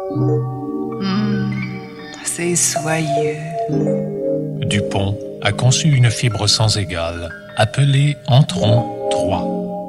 C'est soyeux. Dupont a conçu une fibre sans égale, appelée Entron 3.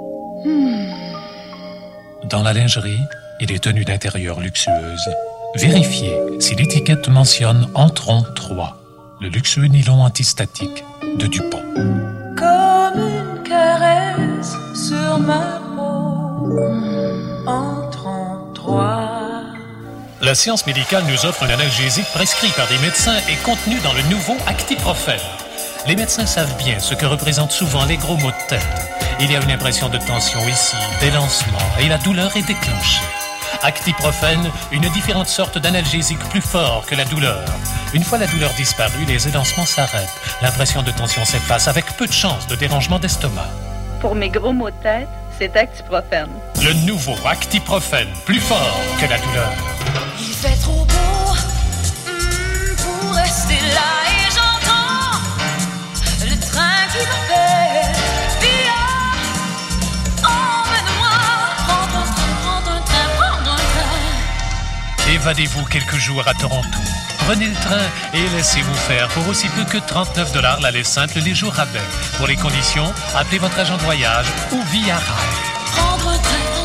Dans la lingerie et les tenues d'intérieur luxueuses, vérifiez si l'étiquette mentionne Entron 3, le luxueux nylon antistatique de Dupont. Comme une caresse sur ma peau, Entron 3. La science médicale nous offre un analgésique prescrit par des médecins et contenu dans le nouveau Actiprofène. Les médecins savent bien ce que représentent souvent les gros maux de tête. Il y a une impression de tension ici, d'élancement, et la douleur est déclenchée. Actiprofène, une différente sorte d'analgésique plus fort que la douleur. Une fois la douleur disparue, les élancements s'arrêtent. L'impression de tension s'efface avec peu de chances de dérangement d'estomac. Pour mes gros maux de tête, c'est Actiprofène. Le nouveau Actiprofène, plus fort que la douleur. Il fait trop beau pour rester là et j'entends le train qui m'appelle. Via, emmène-moi, prends un train. Évadez-vous quelques jours à Toronto. Prenez le train et laissez-vous faire pour aussi peu que 39 $ l'aller simple, les jours rabais. Pour les conditions, appelez votre agent de voyage ou Via Rail. Prendre un train.